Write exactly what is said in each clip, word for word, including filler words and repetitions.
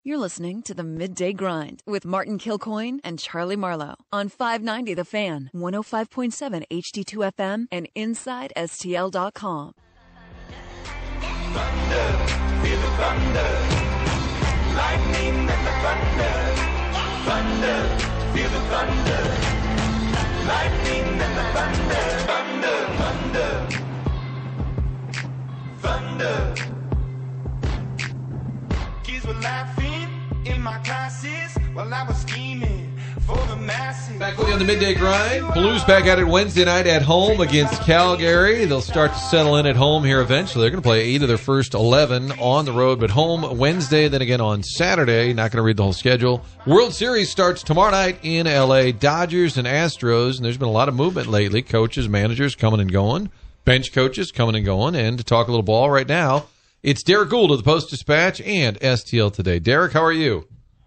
You're listening to the Midday Grind with Martin Kilcoyne and Charlie Marlowe on five ninety The Fan, one oh five point seven H D two F M, and inside S T L dot com. Thunder, feel the thunder, lightning and the thunder. Thunder, feel the thunder, lightning and the thunder. Thunder, thunder, thunder. Kids were laughing in my classes while I was scheming for the masses. Back with you on the Midday Grind. Blues back at it Wednesday night at home against Calgary. They'll start to settle in at home here eventually. They're going to play eight of their first eleven on the road, but home Wednesday, then again on Saturday. Not going to read the whole schedule. World Series starts tomorrow night in L A. Dodgers and Astros, and there's been a lot of movement lately. Coaches, managers coming and going. Bench coaches coming and going. And to talk a little ball right now, it's Derek Gould of the Post-Dispatch and S T L Today. Derek, how are you?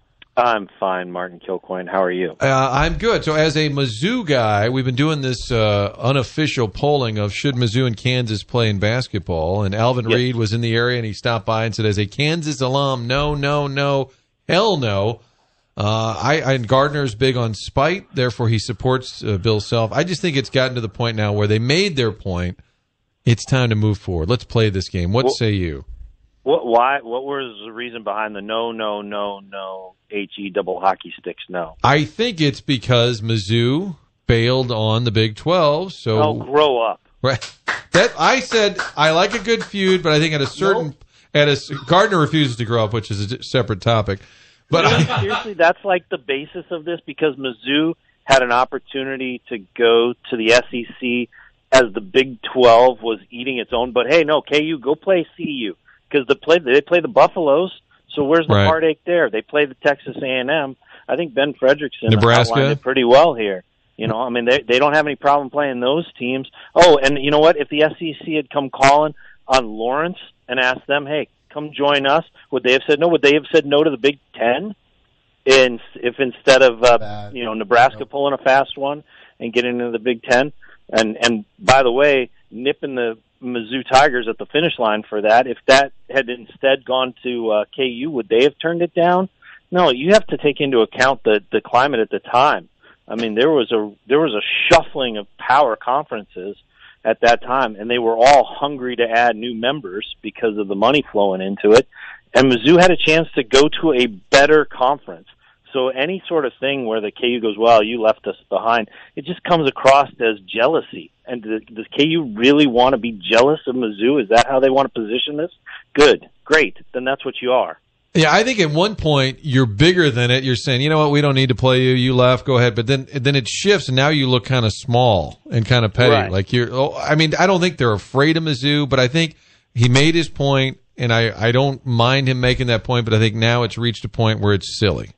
I'm fine, Martin Kilcoyne. How are you? Uh, I'm good. So as a Mizzou guy, we've been doing this uh, unofficial polling of should Mizzou and Kansas play in basketball, and Alvin yes. Reed was in the area, and he stopped by and said, as a Kansas alum, no, no, no, hell no. Uh, I, I and Gardner's big on spite, therefore he supports uh, Bill Self. I just think it's gotten to the point now where they made their point. It's time to move forward. Let's play this game. What well, say you? What? Why? What was the reason behind the no, no, no, no, H E double hockey sticks? No. I think it's because Mizzou bailed on the Big twelve. So oh, grow up. Right. That I said I like a good feud, but I think at a certain nope. at a Gardner refuses to grow up, which is a separate topic. But really, I, seriously, that's like the basis of this because Mizzou had an opportunity to go to the S E C as the Big twelve was eating its own. But hey, no, K U, go play C U because the play they play the Buffaloes. So where's the right. heartache there? They play the Texas A and M. I think Ben Frederickson Nebraska outlined it pretty well here. You know, I mean, they they don't have any problem playing those teams. Oh, and you know what? If the S E C had come calling on Lawrence and asked them, hey, come join us, would they have said no? Would they have said no to the Big Ten? In, if instead of, uh, you know, Nebraska nope. pulling a fast one and getting into the Big Ten? And, and by the way, nipping the Mizzou Tigers at the finish line for that, if that had instead gone to uh, K U, would they have turned it down? No, you have to take into account the, the climate at the time. I mean, there was a there was a shuffling of power conferences at that time, and they were all hungry to add new members because of the money flowing into it. And Mizzou had a chance to go to a better conference. So any sort of thing where the K U goes, well, you left us behind, it just comes across as jealousy. And does, does K U really want to be jealous of Mizzou? Is that how they want to position this? Good. Great. Then that's what you are. Yeah, I think at one point you're bigger than it. You're saying, you know what, we don't need to play you. You left, go ahead. But then then it shifts, and now you look kind of small and kind of petty. Right. Like you're. Oh, I mean, I don't think they're afraid of Mizzou, but I think he made his point, and I, I don't mind him making that point, but I think now it's reached a point where it's silly.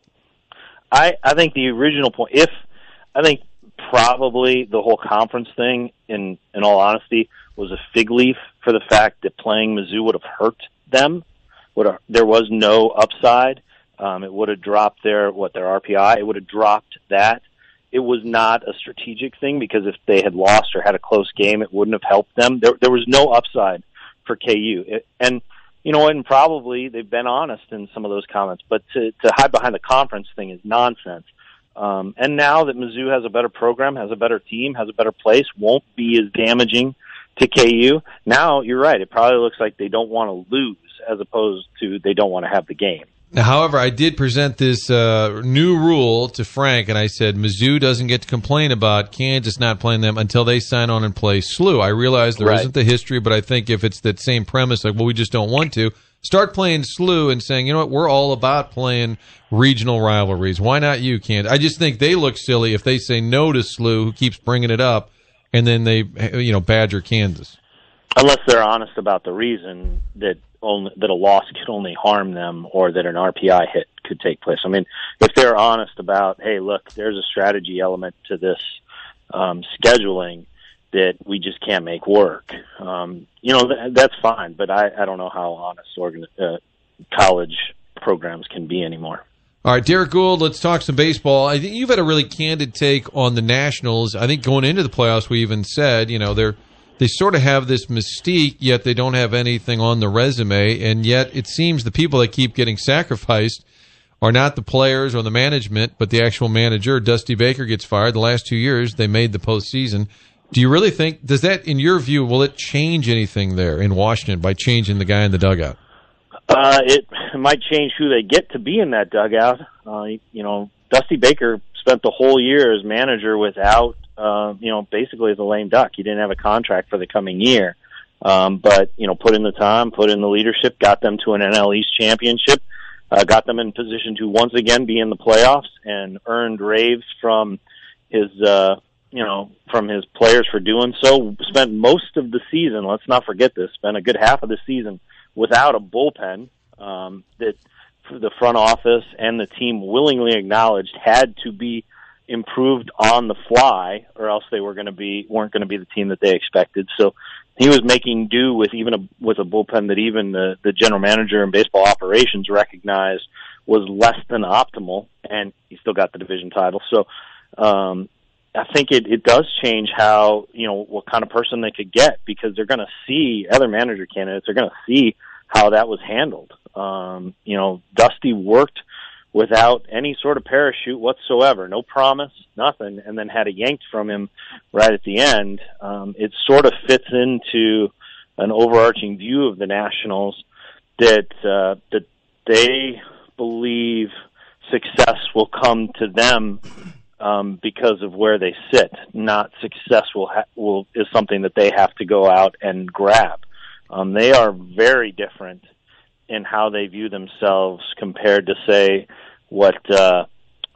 I, I think the original point, if I think probably the whole conference thing, in, in all honesty, was a fig leaf for the fact that playing Mizzou would have hurt them. Would have, there was no upside. Um, it would have dropped their what their R P I. It would have dropped that. It was not a strategic thing because if they had lost or had a close game, it wouldn't have helped them. There, there was no upside for K U. It, and you know, and probably they've been honest in some of those comments, but to, to hide behind the conference thing is nonsense. Um, and now that Mizzou has a better program, has a better team, has a better place, won't be as damaging to K U. Now, you're right. It probably looks like they don't want to lose as opposed to they don't want to have the game. Now, however, I did present this uh, new rule to Frank, and I said Mizzou doesn't get to complain about Kansas not playing them until they sign on and play S L U. I realize there right. isn't the history, but I think if it's that same premise, like, well, we just don't want to, start playing S L U and saying, you know what, we're all about playing regional rivalries. Why not you, Kansas? I just think they look silly if they say no to S L U, who keeps bringing it up, and then they, you know, badger Kansas. Unless they're honest about the reason that only, that a loss could only harm them or that an R P I hit could take place. I mean, if they're honest about, hey, look, there's a strategy element to this um, scheduling that we just can't make work, um, you know, th- that's fine. But I, I don't know how honest organ- uh, college programs can be anymore. All right, Derek Gould, let's talk some baseball. I think you've had a really candid take on the Nationals. I think going into the playoffs, we even said, you know, they're They sort of have this mystique, yet they don't have anything on the resume, and yet it seems the people that keep getting sacrificed are not the players or the management, but the actual manager. Dusty Baker gets fired. The last two years, they made the postseason. Do you really think, does that, in your view, will it change anything there in Washington by changing the guy in the dugout? Uh, it might change who they get to be in that dugout. Uh, you know, Dusty Baker spent the whole year as manager without, uh, you know, basically as a lame duck. He didn't have a contract for the coming year. Um, but, you know, put in the time, put in the leadership, got them to an N L East championship, uh, got them in position to once again be in the playoffs, and earned raves from his, uh, you know, from his players for doing so. Spent most of the season, let's not forget this, spent a good half of the season without a bullpen, um, that the front office and the team willingly acknowledged had to be improved on the fly, or else they were going to be weren't going to be the team that they expected. So he was making do with even a with a bullpen that even the the general manager and baseball operations recognized was less than optimal, and he still got the division title. So um, I think it, it does change how, you know, what kind of person they could get, because they're going to see other manager candidates. They're going to see how that was handled. Um, you know, Dusty worked without any sort of parachute whatsoever, no promise, nothing, and then had it yanked from him right at the end. Um, it sort of fits into an overarching view of the Nationals that uh, that they believe success will come to them um, because of where they sit, not success will, ha- will is something that they have to go out and grab. Um, they are very different in how they view themselves compared to, say, what uh,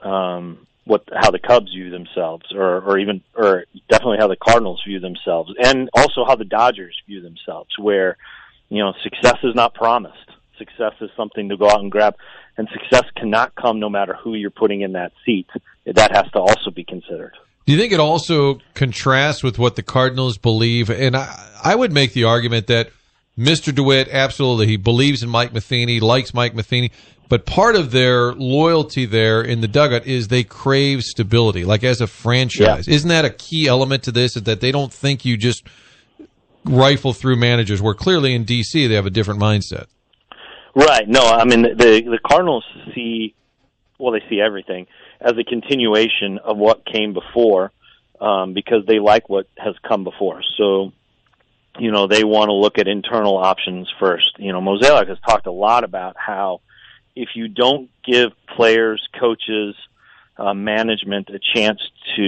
um, what how the Cubs view themselves, or, or even or definitely how the Cardinals view themselves, and also how the Dodgers view themselves, where, you know, success is not promised. Success is something to go out and grab, and success cannot come no matter who you're putting in that seat. That has to also be considered. Do you think it also contrasts with what the Cardinals believe? And I, I would make the argument that Mister DeWitt, absolutely, he believes in Mike Matheny, likes Mike Matheny, but part of their loyalty there in the dugout is they crave stability, like as a franchise. Yeah. Isn't that a key element to this, is that they don't think you just rifle through managers, where clearly in D C they have a different mindset? Right. No, I mean, the the Cardinals see, well, they see everything as a continuation of what came before, um, because they like what has come before. So, you know, they want to look at internal options first. You know, Mozeliak has talked a lot about how if you don't give players, coaches, uh, management a chance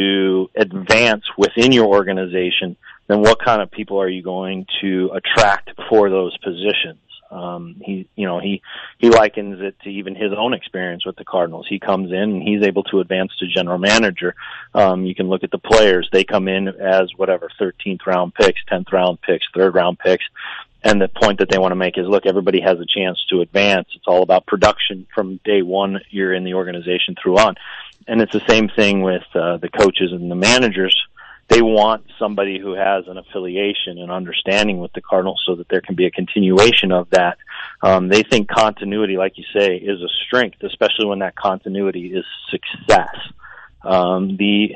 to advance within your organization, then what kind of people are you going to attract for those positions? Um, he, you know, he, he likens it to even his own experience with the Cardinals. He comes in and he's able to advance to general manager. Um, you can look at the players. They come in as whatever, thirteenth round picks, tenth round picks, third round picks. And the point that they want to make is, look, everybody has a chance to advance. It's all about production from day one you're in the organization through on. And it's the same thing with, uh, the coaches and the managers. They want somebody who has an affiliation and understanding with the Cardinals so that there can be a continuation of that. Um, they think continuity, like you say, is a strength, especially when that continuity is success. Um, the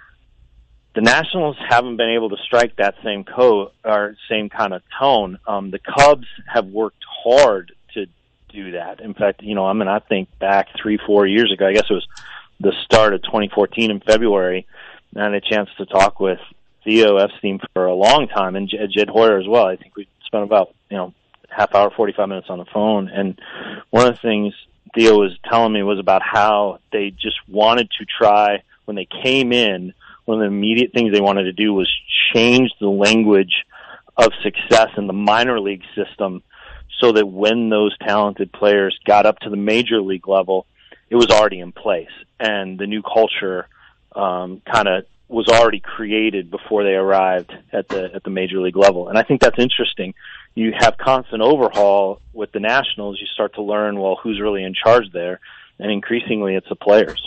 the Nationals haven't been able to strike that same code or same kind of tone. Um, the Cubs have worked hard to do that. In fact, you know, I mean, I think back three, four years ago, I guess it was the start of twenty fourteen in February, I had a chance to talk with Theo Epstein for a long time, and Jed Hoyer as well. I think we spent about, you know, half hour, forty-five minutes on the phone. And one of the things Theo was telling me was about how they just wanted to try, when they came in, one of the immediate things they wanted to do was change the language of success in the minor league system so that when those talented players got up to the major league level, it was already in place. And the new culture Um, kind of was already created before they arrived at the at the major league level. And I think that's interesting. You have constant overhaul with the Nationals. You start to learn, well, who's really in charge there, and increasingly it's the players.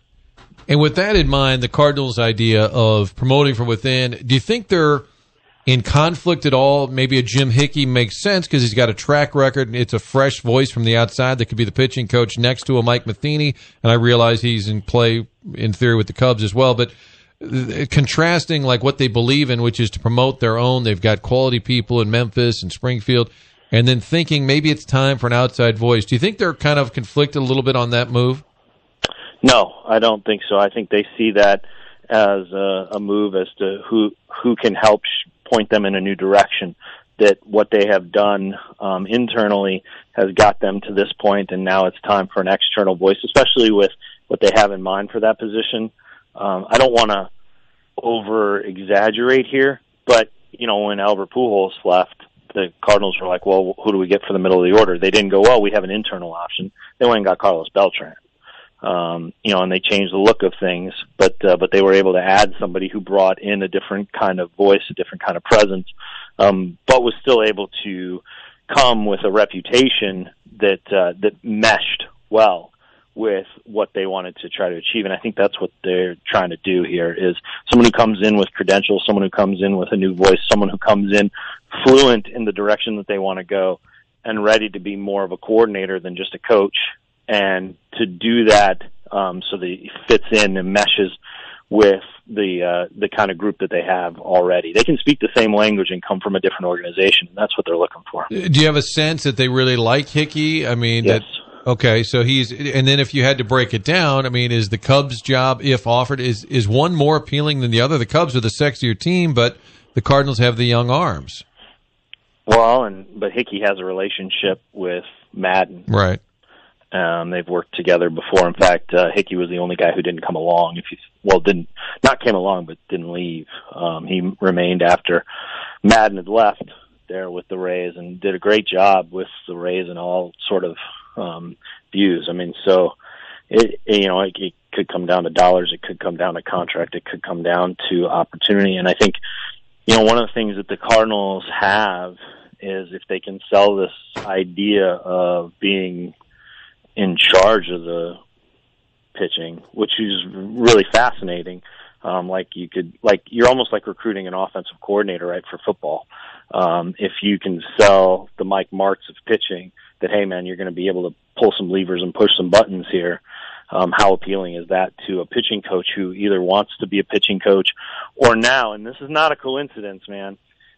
And with that in mind, the Cardinals' idea of promoting from within, do you think they're in conflict at all? Maybe a Jim Hickey makes sense because he's got a track record, and it's a fresh voice from the outside that could be the pitching coach next to a Mike Matheny, and I realize he's in play in theory with the Cubs as well, but contrasting like what they believe in, which is to promote their own. They've got quality people in Memphis and Springfield. and then thinking maybe it's time for an outside voice. Do you think they're kind of conflicted a little bit on that move? No, I don't think so. I think they see that as a, a move as to who who can help sh- point them in a new direction, that what they have done um, internally has got them to this point, and now it's time for an external voice, especially with what they have in mind for that position. Um, I don't want to over-exaggerate here, but, you know, when Albert Pujols left, the Cardinals were like, well, who do we get for the middle of the order? They didn't go, well, we have an internal option. They went and got Carlos Beltran. Um, you know, and they changed the look of things, but uh, but they were able to add somebody who brought in a different kind of voice, a different kind of presence, um, but was still able to come with a reputation that uh, that meshed well with what they wanted to try to achieve. And I think that's what they're trying to do here, is someone who comes in with credentials, someone who comes in with a new voice, someone who comes in fluent in the direction that they want to go and ready to be more of a coordinator than just a coach. And to do that um, so that it fits in and meshes with the uh, the kind of group that they have already. They can speak the same language and come from a different organization, and that's what they're looking for. Do you have a sense that they really like Hickey? I mean, yes. That, okay, so he's, and then if you had to break it down, I mean, is the Cubs job, if offered, is is one more appealing than the other? The Cubs are the sexier team, but the Cardinals have the young arms. Well, and but Hickey has a relationship with Madden, right? Um, they've worked together before. In fact, uh, Hickey was the only guy who didn't come along. If you well, didn't not came along, but didn't leave. Um, he remained after Madden had left there with the Rays and did a great job with the Rays in all sort of um, views. I mean, so it, it you know it, it could come down to dollars, it could come down to contract, it could come down to opportunity. And I think you know one of the things that the Cardinals have is if they can sell this idea of being in charge of the pitching, which is really fascinating. Um, like you could, like you're almost like recruiting an offensive coordinator, right, for football. Um, if you can sell the Mike Martz of pitching that, hey man, you're going to be able to pull some levers and push some buttons here. Um, how appealing is that to a pitching coach who either wants to be a pitching coach or now, and this is not a coincidence, man,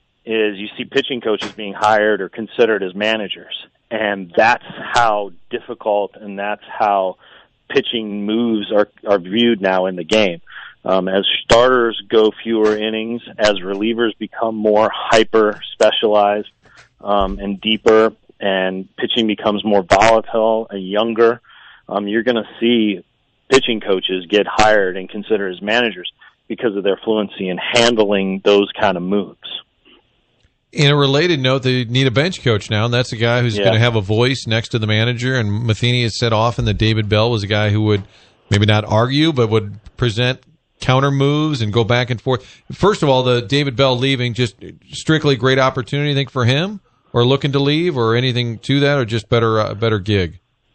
is you see pitching coaches being hired or considered as managers. And that's how difficult and that's how pitching moves are, are viewed now in the game. Um, as starters go fewer innings, as relievers become more hyper-specialized um, and deeper, and pitching becomes more volatile and younger, um, you're going to see pitching coaches get hired and considered as managers because of their fluency in handling those kind of moves. In a related note, they need a bench coach now, and that's a guy who's yeah. going to have a voice next to the manager. And Matheny has said often that David Bell was a guy who would maybe not argue, but would present counter moves and go back and forth. First of all, the David Bell leaving, just strictly great opportunity, I think, for him, or looking to leave, or anything to that, or just better uh, better gig?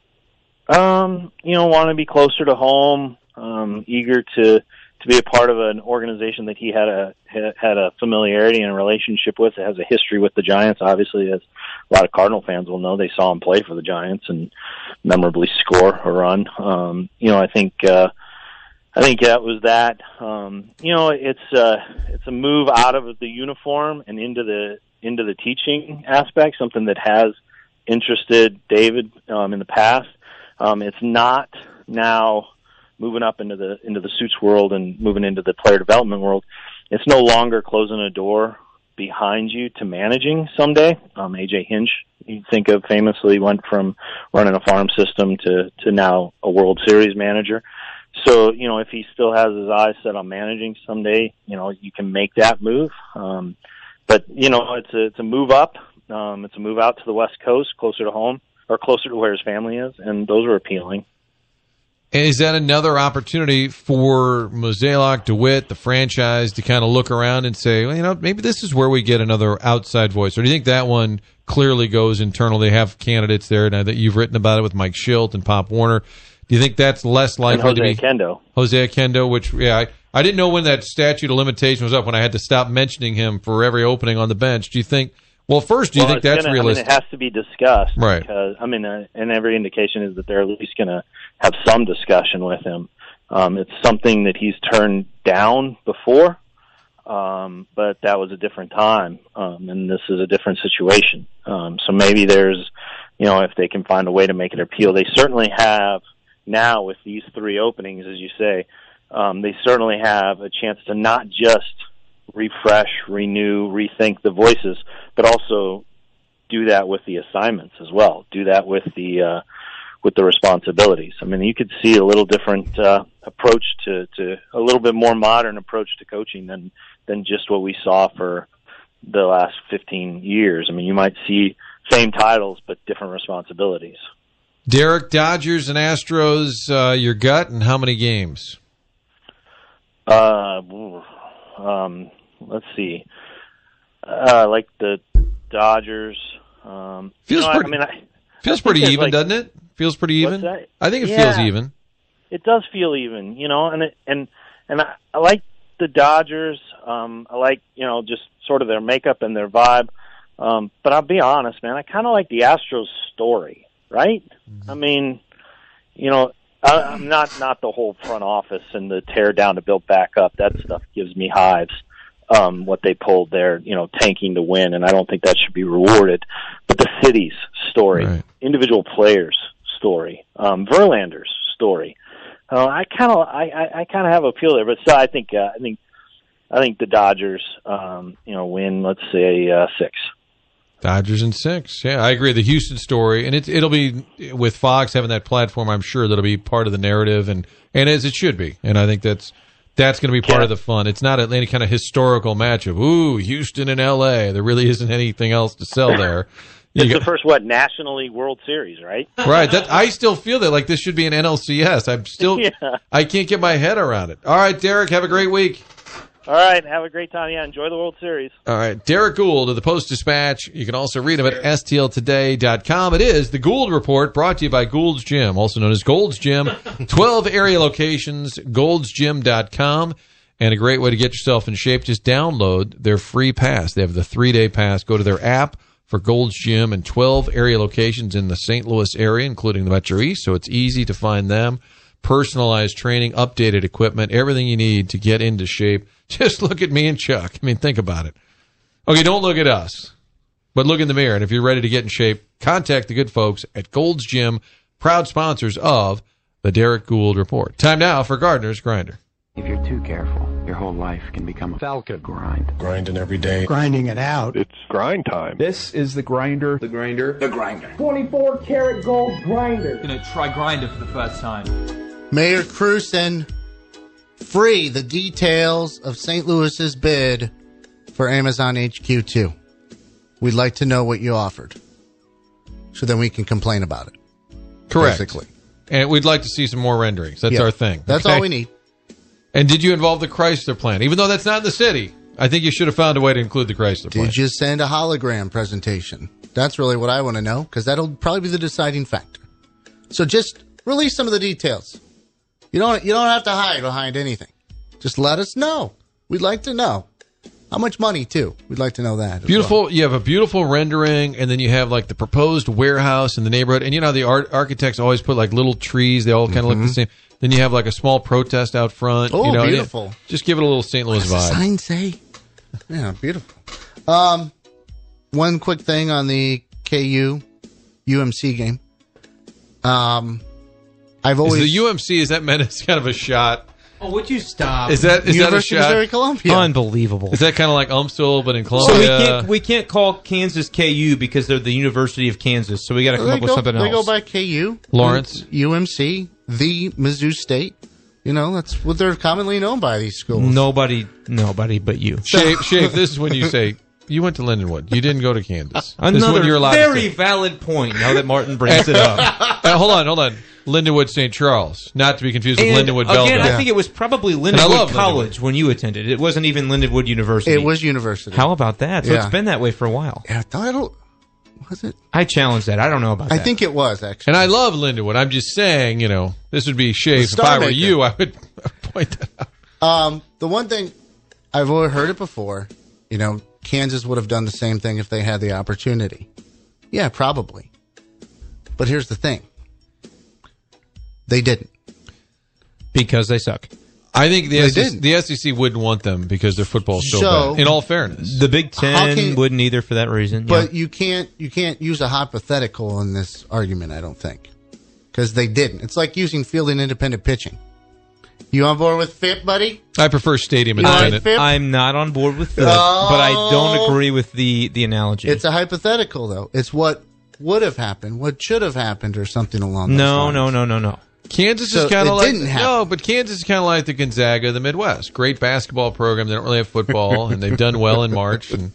Um, you know, want to be closer to home, um, eager to to be a part of an organization that he had a had a familiarity and a relationship with. It has a history with the Giants, obviously, as a lot of Cardinal fans will know. They saw him play for the Giants and memorably score a run. Um, you know, I think uh, I think that was that. Um, you know, it's uh, it's a move out of the uniform and into the into the teaching aspect, something that has interested David um, in the past. Um, it's not now moving up into the into the suits world and moving into the player development world. It's no longer closing a door behind you to managing someday. Um, A J Hinch, you think of, famously went from running a farm system to, to now a World Series manager. So, you know, if he still has his eyes set on managing someday, you know, you can make that move. Um, but, you know, it's a, it's a move up. Um, it's a move out to the West Coast, closer to home, or closer to where his family is, and those are appealing. Is that another opportunity for Mozeliak, DeWitt, the franchise, to kind of look around and say, well, you know, maybe this is where we get another outside voice? Or do you think that one clearly goes internal? They have candidates there now that you've written about it with Mike Schilt and Pop Warner. Do you think that's less likely and Jose to be Kendo? Jose Kendo, which, yeah, I, I didn't know when that statute of limitation was up, when I had to stop mentioning him for every opening on the bench. Do you think, well, first, do you well, think that's gonna, realistic? I mean, it has to be discussed. Right. Because, I mean, uh, and every indication is that they're at least going to have some discussion with him. Um, it's something that he's turned down before. um, but that was a different time, um, and this is a different situation. Um, so maybe there's, you know, if they can find a way to make it appeal. They certainly have now with these three openings, as you say, um, they certainly have a chance to not just refresh, renew, rethink the voices, but also do that with the assignments as well. Do that with the uh, with the responsibilities. I mean, you could see a little different uh, approach to, to a little bit more modern approach to coaching than than just what we saw for the last fifteen years. I mean, you might see same titles but different responsibilities. Derek, Dodgers and Astros, uh, your gut, and how many games? Uh, um, let's see. Uh, like the Dodgers. Um, feels you know, pretty. I, I mean, I, feels I pretty even, like, doesn't it? Feels pretty even. What's that? I think it yeah, feels even. It does feel even, you know, and it, and and I, I like the Dodgers. Um, I like, you know, just sort of their makeup and their vibe. Um, but I'll be honest, man, I kind of like the Astros story, right? Mm-hmm. I mean, you know, I, I'm not not the whole front office and the tear down to build back up. That stuff gives me hives. Um, what they pulled there, you know, tanking to win, and I don't think that should be rewarded. But the city's story, right. Individual players' story, um, Verlander's story. Uh, I kind of, I, I, I kind of have a feel there, but still, I think, uh, I think, I think the Dodgers, um, you know, win. Let's say uh, six. Dodgers in six. Yeah, I agree. The Houston story, and it, it'll be with Fox having that platform. I'm sure that'll be part of the narrative, and and as it should be. And I think that's. That's going to be part yeah. of the fun. It's not any kind of historical matchup. Ooh, Houston and L A. There really isn't anything else to sell there. It's got, the first, what, National League World Series, right? Right. That, I still feel that like this should be an N L C S. I'm still, yeah. I can't get my head around it. All right, Derek, have a great week. All right, have a great time. Yeah, enjoy the World Series. All right, Derek Gould of the Post-Dispatch. You can also read him at S T L today dot com. It is the Gould Report, brought to you by Gould's Gym, also known as Gold's Gym. twelve area locations, golds gym dot com. And a great way to get yourself in shape, just download their free pass. They have the three-day pass. Go to their app for Gold's Gym and twelve area locations in the Saint Louis area, including the Metro East, so it's easy to find them. Personalized training, updated equipment, everything you need to get into shape. Just look at me and Chuck. I mean, think about it. Okay, don't look at us, but look in the mirror. And if you're ready to get in shape, contact the good folks at Gold's Gym, proud sponsors of the Derek Gould Report. Time now for Gardner's Grinder. If you're too careful, your whole life can become a falcon grind. Grinding every day. Grinding it out. It's grind time. This is the grinder. The grinder. The grinder. twenty-four karat gold grinder. Gonna try grinder for the first time. Mayor Cruson, free the details of Saint Louis's bid for Amazon H Q two. We'd like to know what you offered, so then we can complain about it. Correct. Basically. And we'd like to see some more renderings. That's yeah, our thing. That's okay? all we need. And did you involve the Chrysler plant? Even though that's not in the city, I think you should have found a way to include the Chrysler plant. Did you send a hologram presentation? That's really what I want to know, because that'll probably be the deciding factor. So just release some of the details. You don't you don't have to hide behind anything. Just let us know. We'd like to know. How much money, too? We'd like to know that. Beautiful. Well. You have a beautiful rendering, and then you have like the proposed warehouse in the neighborhood. And you know, the art, architects always put like little trees. They all kind of mm-hmm. look the same. Then you have like a small protest out front. Oh, you know, beautiful. Just give it a little Saint Louis what does vibe. the sign say? Yeah, beautiful. Um, one quick thing on the K U U M C game. Um, I've always is the U M C, is that meant as kind of a shot? Oh, would you stop? Is that is University that a shot? of Missouri Columbia. Unbelievable. Is that kind of like Umsel, but in Columbia? So we can't we can't call Kansas K U because they're the University of Kansas. So we got to come well, up with go, something they else. They go by K U, Lawrence, U M C, the Mizzou State. You know, that's what they're commonly known by, these schools. Nobody, nobody but you. Shafe, Shafe, this is when you say you went to Lindenwood. You didn't go to Kansas. Another this is when you're allowed very to say. valid point. Now that Martin brings it up. uh, hold on, hold on. Lindenwood Saint Charles, not to be confused with and Lindenwood again, Belleville. I think it was probably Lindenwood College Lindenwood. when you attended. It wasn't even Lindenwood University. It was university. How about that? So yeah. it's been that way for a while. Yeah, I don't. Was it? I challenge that. I don't know about I that. I think it was, actually. And I love Lindenwood. I'm just saying, you know, this would be Shafe. If I were you, I would point that out. Um, the one thing, I've always heard it before, you know, Kansas would have done the same thing if they had the opportunity. Yeah, probably. But here's the thing. They didn't. Because they suck. I think the They S E C, didn't. the S E C wouldn't want them because their football's so, So- bad. In all fairness, The Big How Ten can- wouldn't either for that reason. But yeah. you can't you can't use a hypothetical in this argument, I don't think. Because they didn't. It's like using field and independent pitching. You on board with F I P, buddy? I prefer stadium You like independent. F I P? I'm not on board with that, Oh. but I don't agree with the, the analogy. It's a hypothetical, though. It's what would have happened, what should have happened, or something along those no, lines. no, no, no, no. Kansas So is kind it of like didn't happen. no, but Kansas is kind of like the Gonzaga of the Midwest. Great basketball program. They don't really have football, and they've done well in March. And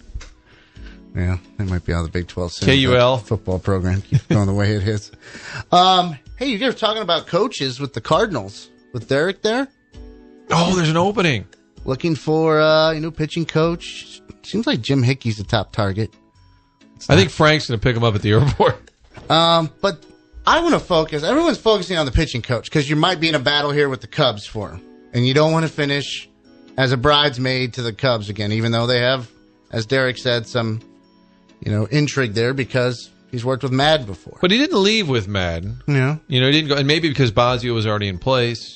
Yeah, they might be out of the Big twelve. soon. K U L. That football program keeps going the way it is. Um, hey, you guys were talking about coaches with the Cardinals with Derek there. oh, there's an opening. Looking for uh, a new pitching coach. Seems like Jim Hickey's the top target. I think Frank's going to pick him up at the airport. Um, but I want to focus. Everyone's focusing on the pitching coach because you might be in a battle here with the Cubs for him, and you don't want to finish as a bridesmaid to the Cubs again, even though they have, as Derek said, some you know intrigue there because he's worked with Madden before. But he didn't leave with Madden. Yeah. You know, he didn't go, and maybe because Bosio was already in place.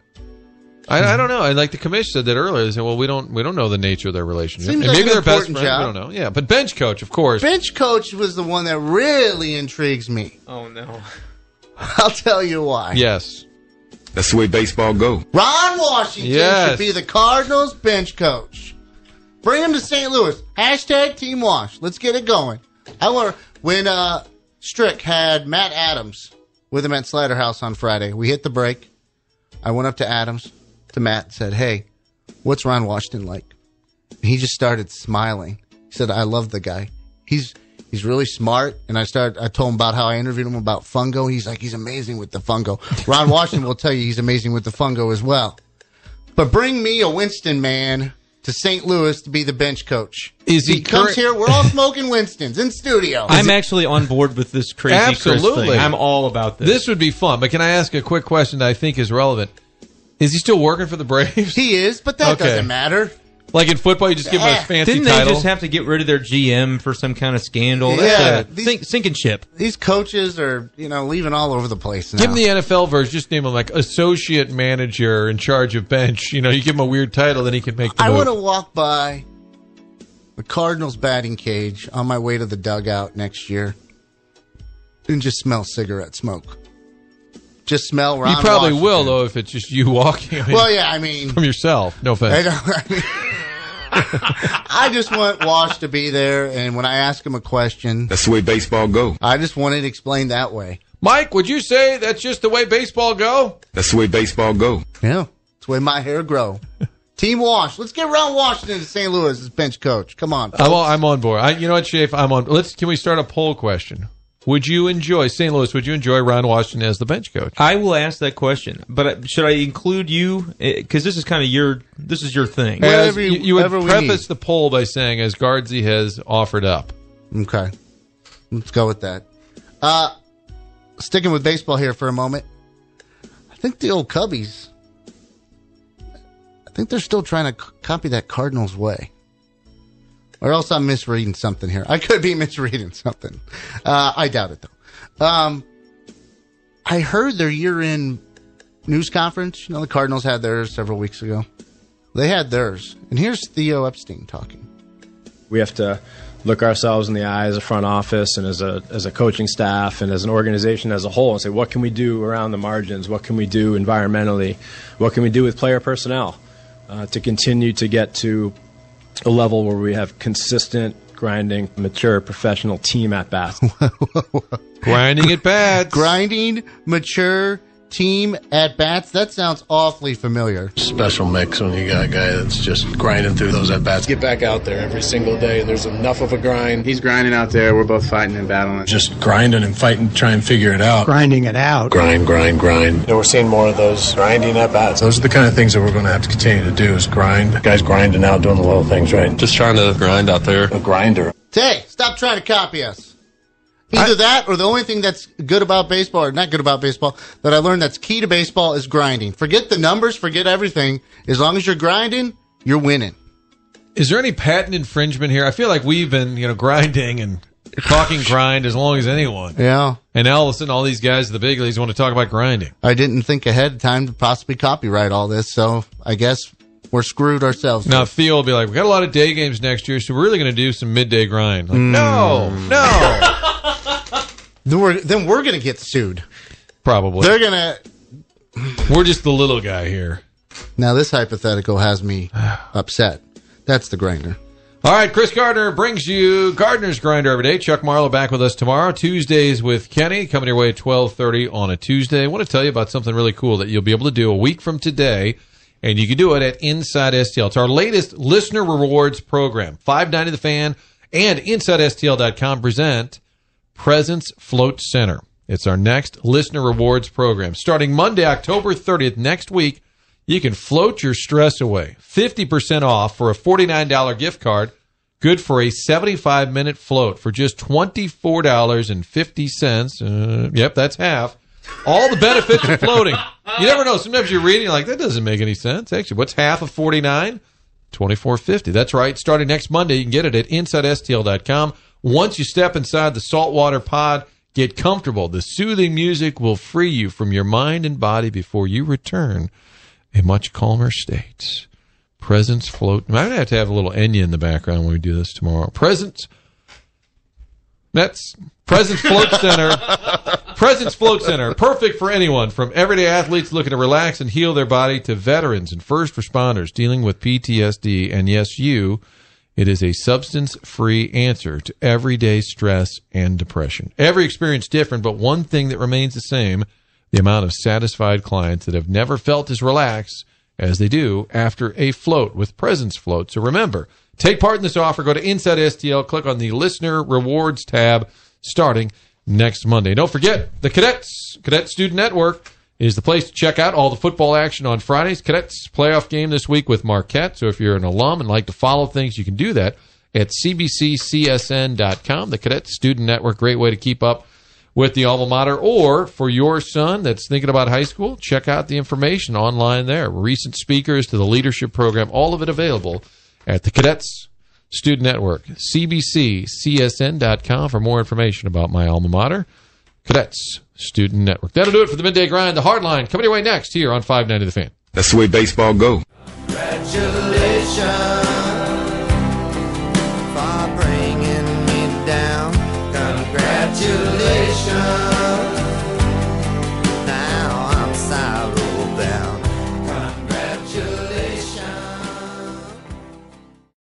I, I don't know. And like the commission said that earlier, they said, "Well, we don't we don't know the nature of their relationship. Seems and like maybe an they're best important friends. job. We don't know. Yeah, but bench coach, of course. Bench coach was the one that really intrigues me. Oh, no. I'll tell you why. Yes. That's the way baseball go. Ron Washington Yes. should be the Cardinals bench coach. Bring him to Saint Louis. Hashtag Team Wash. Let's get it going. I want when uh, Strick had Matt Adams with him at Slider House on Friday. We hit the break. I went up to Adams, to Matt, and said, "Hey, what's Ron Washington like?" He just started smiling. He said, "I love the guy. He's he's really smart." And I started. I told him about how I interviewed him about fungo. He's like, he's amazing with the fungo. Ron Washington will tell you he's amazing with the fungo as well. But bring me a Winston man to Saint Louis to be the bench coach. Is he comes current- here? We're all smoking Winstons in studio. I'm actually on board with this crazy Chris Absolutely. thing. I'm all about this. This would be fun. But can I ask a quick question that I think is relevant? Is he still working for the Braves? He is, but that Okay. doesn't matter. Like in football, you just give him a Eh. fancy Didn't they title. just have to get rid of their G M for some kind of scandal? Yeah, That's a these- sink, sinking ship. These coaches are, you know, leaving all over the place now. Give him the N F L version. Just name him like associate manager in charge of bench. You know, you give him a weird title, then he can make the I move. want to walk by the Cardinals batting cage on my way to the dugout next year and just smell cigarette smoke. Just smell Ron You probably Washington. will, though, if it's just you walking. I mean, Well, yeah, I mean, from yourself. No I, offense. don't, I, mean I just want Wash to be there, and when I ask him a question, That's the way baseball go. I just want it explained that way. Mike, would you say that's just the way baseball go? That's the way baseball go. Yeah, it's the way my hair grow. Team Wash. Let's get Ron Washington to Saint Louis as bench coach. Come on. I'm on, I'm on board. I, you know what, Shafe? I'm on. Let's. Can we start a poll question? Would you enjoy Saint Louis? Would you enjoy Ron Washington as the bench coach? I will ask that question, but uh, should I include you? Because this is kind of your this is your thing. Hey. Whereas Whatever you, you- you would whatever we preface need. the poll by saying, as Guardsy has offered up. Okay. Let's go with that. Uh, sticking with baseball here for a moment. I think the old Cubbies, I think they're still trying to c- copy that Cardinals way. Or else I'm misreading something here. I could be misreading something. Uh, I doubt it, though. Um, I heard their year-end news conference. You know, the Cardinals had theirs several weeks ago. They had theirs. And here's Theo Epstein talking. We have to look ourselves in the eye as a front office and as a as a coaching staff and as an organization as a whole and say, what can we do around the margins? What can we do environmentally? What can we do with player personnel uh, to continue to get to a level where we have consistent, grinding, mature, professional team at bats? Grinding at bats. Grinding, mature, team at bats. That sounds awfully familiar. Special mix when you got a guy that's just grinding through those at bats. Get back out there every single day, and there's enough of a grind. He's grinding out there. We're both fighting and battling. Just grinding and fighting, try and figure it out. grinding it out. Grind, grind, grind. And we're seeing more of those grinding at bats. Those are the kind of things that we're going to have to continue to do is grind. Guys grinding out, doing the little things, right? Just trying to grind out there. A grinder. Hey, stop trying to copy us. Either I, that or the only thing that's good about baseball, or not good about baseball, that I learned that's key to baseball is grinding. Forget the numbers, forget everything. As long as you're grinding, you're winning. Is there any patent infringement here? I feel like we've been, you know, grinding and talking grind as long as anyone. Yeah. And now all of a sudden, all these guys in the big leagues want to talk about grinding. I didn't think ahead of time to possibly copyright all this, so I guess we're screwed ourselves. Now, Theo will be like, we got a lot of day games next year, so we're really going to do some midday grind. Like, mm. no, no. then we're, then we're going to get sued. Probably. They're going to... We're just the little guy here. Now, this hypothetical has me upset. That's the grinder. All right, Chris Gardner brings you Gardner's Grinder every day. Chuck Marlowe back with us tomorrow. Tuesdays with Kenny, coming your way at twelve thirty on a Tuesday. I want to tell you about something really cool that you'll be able to do a week from today, and you can do it at Inside S T L. It's our latest listener rewards program. five ninety The Fan and Inside S T L dot com present Presence Float Center. It's our next listener rewards program. Starting Monday, October thirtieth, next week, you can float your stress away. fifty percent off for a forty-nine dollars gift card. Good for a seventy-five minute float for just twenty-four dollars and fifty cents. Uh, yep, that's half. All the benefits of floating. You never know. Sometimes you're reading, you're like, that doesn't make any sense. Actually, what's half of forty-nine? twenty-four fifty. That's right. Starting next Monday, you can get it at Inside S T L dot com. Once you step inside the saltwater pod, get comfortable. The soothing music will free you from your mind and body before you return a much calmer state. Presence Float. I might have to have a little Enya in the background when we do this tomorrow. Presence. That's Presence Float Center. Presence Float Center. Perfect for anyone, from everyday athletes looking to relax and heal their body to veterans and first responders dealing with P T S D. And yes, you. It is a substance-free answer to everyday stress and depression. Every experience different, but one thing that remains the same: the amount of satisfied clients that have never felt as relaxed as they do after a float with Presence Float. So remember, take part in this offer. Go to Inside S T L, click on the Listener Rewards tab starting next Monday. Don't forget, the Cadets, Cadet Student Network, is the place to check out all the football action on Fridays. Cadets playoff game this week with Marquette. So if you're an alum and like to follow things, you can do that at C B C C S N dot com. The Cadet Student Network, great way to keep up with the alma mater. Or for your son that's thinking about high school, check out the information online there. Recent speakers to the leadership program, all of it available at the Cadets Student Network. C B C C S N dot com for more information about my alma mater, Cadets Student Network. That'll do it for the Midday Grind. The Hardline coming your way next here on five ninety The Fan. That's the way baseball go. Congratulations.